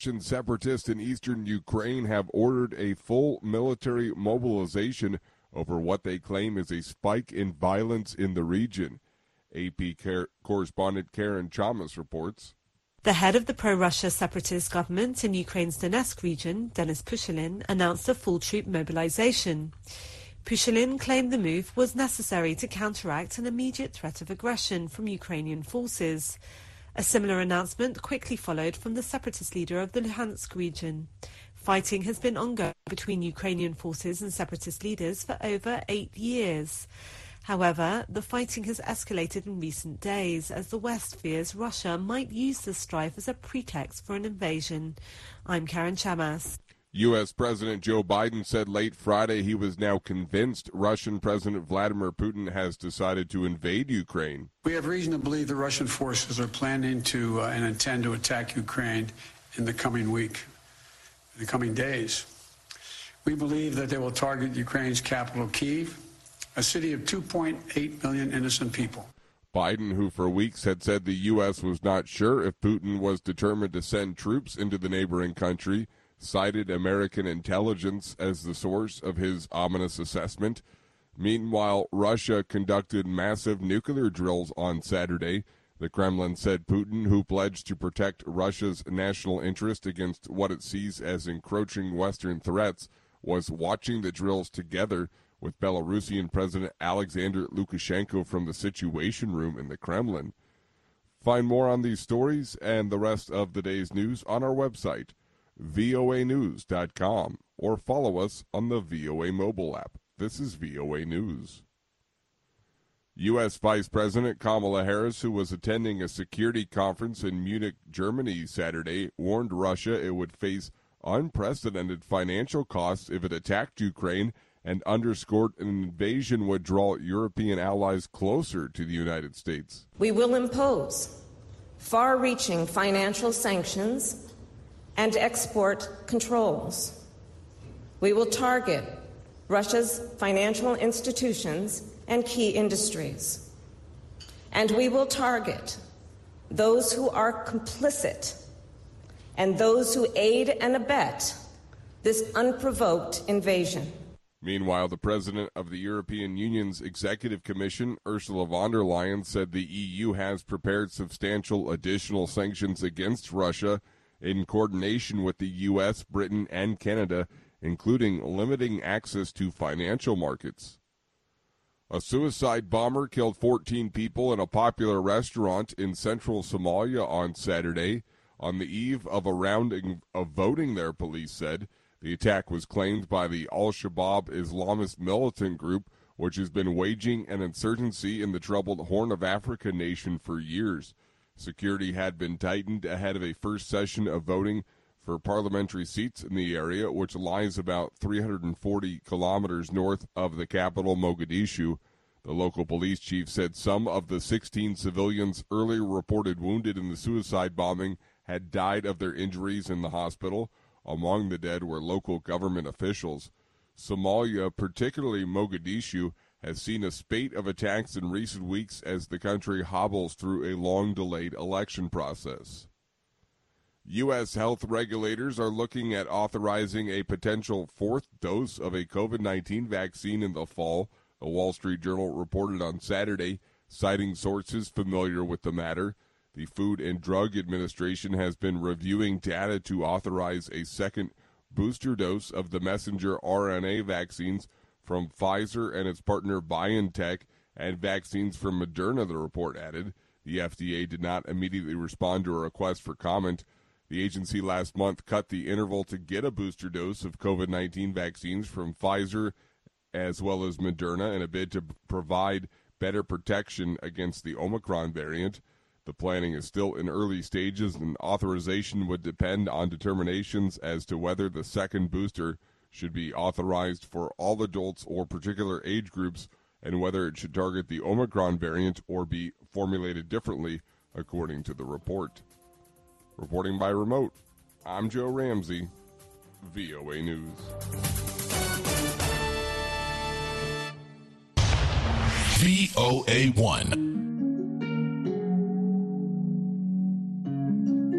Russian separatists in eastern Ukraine have ordered a full military mobilization over what they claim is a spike in violence in the region. AP correspondent Karen Chamas reports. The head of the pro-Russia separatist government in Ukraine's Donetsk region, Denis Pushilin, announced a full troop mobilization. Pushilin claimed the move was necessary to counteract an immediate threat of aggression from Ukrainian forces. A similar announcement quickly followed from the separatist leader of the Luhansk region. Fighting has been ongoing between Ukrainian forces and separatist leaders for over 8 years. However, the fighting has escalated in recent days as the West fears Russia might use the strife as a pretext for an invasion. I'm Karen Chamas. U.S. President Joe Biden said late Friday he was now convinced Russian President Vladimir Putin has decided to invade Ukraine. We have reason to believe the Russian forces are planning to and intend to attack Ukraine in the coming week, in the coming days. We believe that they will target Ukraine's capital, Kyiv, a city of 2.8 million innocent people. Biden, who for weeks had said the U.S. was not sure if Putin was determined to send troops into the neighboring country, cited American intelligence as the source of his ominous assessment. Meanwhile, Russia conducted massive nuclear drills on Saturday. The Kremlin said Putin, who pledged to protect Russia's national interest against what it sees as encroaching Western threats, was watching the drills together with Belarusian President Alexander Lukashenko from the Situation Room in the Kremlin. Find more on these stories and the rest of the day's news on our website, voanews.com, or follow us on the VOA mobile app. This is VOA News. U.S. Vice President Kamala Harris, who was attending a security conference in Munich, Germany Saturday, warned Russia it would face unprecedented financial costs if it attacked Ukraine and underscored an invasion would draw European allies closer to the United States. We will impose far-reaching financial sanctions and export controls. We will target Russia's financial institutions and key industries. And we will target those who are complicit and those who aid and abet this unprovoked invasion. Meanwhile, the president of the European Union's Executive Commission, Ursula von der Leyen, said the EU has prepared substantial additional sanctions against Russia in coordination with the U.S., Britain, and Canada, including limiting access to financial markets. A suicide bomber killed 14 people in a popular restaurant in central Somalia on Saturday, on the eve of a round of voting there, police said. The attack was claimed by the Al-Shabaab Islamist militant group, which has been waging an insurgency in the troubled Horn of Africa nation for years. Security had been tightened ahead of a first session of voting for parliamentary seats in the area, which lies about 340 kilometers north of the capital, Mogadishu. The local police chief said some of the 16 civilians earlier reported wounded in the suicide bombing had died of their injuries in the hospital. Among the dead were local government officials. Somalia, particularly Mogadishu, has seen a spate of attacks in recent weeks as the country hobbles through a long-delayed election process. U.S. health regulators are looking at authorizing a potential fourth dose of a COVID-19 vaccine in the fall, a Wall Street Journal reported on Saturday, citing sources familiar with the matter. The Food and Drug Administration has been reviewing data to authorize a second booster dose of the messenger RNA vaccines from Pfizer and its partner BioNTech and vaccines from Moderna, the report added. The FDA did not immediately respond to a request for comment. The agency last month cut the interval to get a booster dose of COVID-19 vaccines from Pfizer as well as Moderna in a bid to provide better protection against the Omicron variant. The planning is still in early stages, and authorization would depend on determinations as to whether the second booster should be authorized for all adults or particular age groups, and whether it should target the Omicron variant or be formulated differently, according to the report. Reporting by remote, I'm Joe Ramsey, VOA News. VOA1.